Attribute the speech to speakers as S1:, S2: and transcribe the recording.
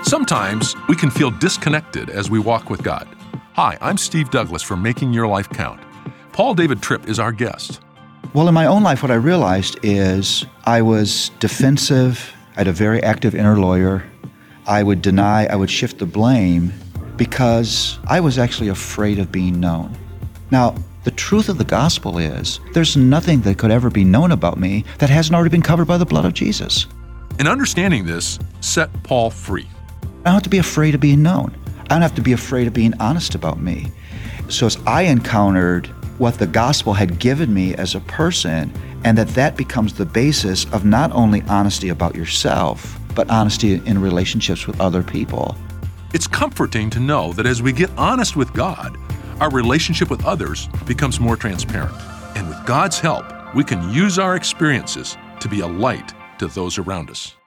S1: Sometimes we can feel disconnected as we walk with God. Hi, I'm Steve Douglas from Making Your Life Count. Paul David Tripp is our guest.
S2: Well, in my own life, what I realized is I was defensive. I had a very active inner lawyer. I would deny, I would shift the blame because I was actually afraid of being known. Now, the truth of the gospel is there's nothing that could ever be known about me that hasn't already been covered by the blood of Jesus.
S1: And understanding this set Paul free.
S2: I don't have to be afraid of being known. I don't have to be afraid of being honest about me. So as I encountered what the gospel had given me as a person, and that becomes the basis of not only honesty about yourself, but honesty in relationships with other people.
S1: It's comforting to know that as we get honest with God, our relationship with others becomes more transparent. And with God's help, we can use our experiences to be a light to those around us.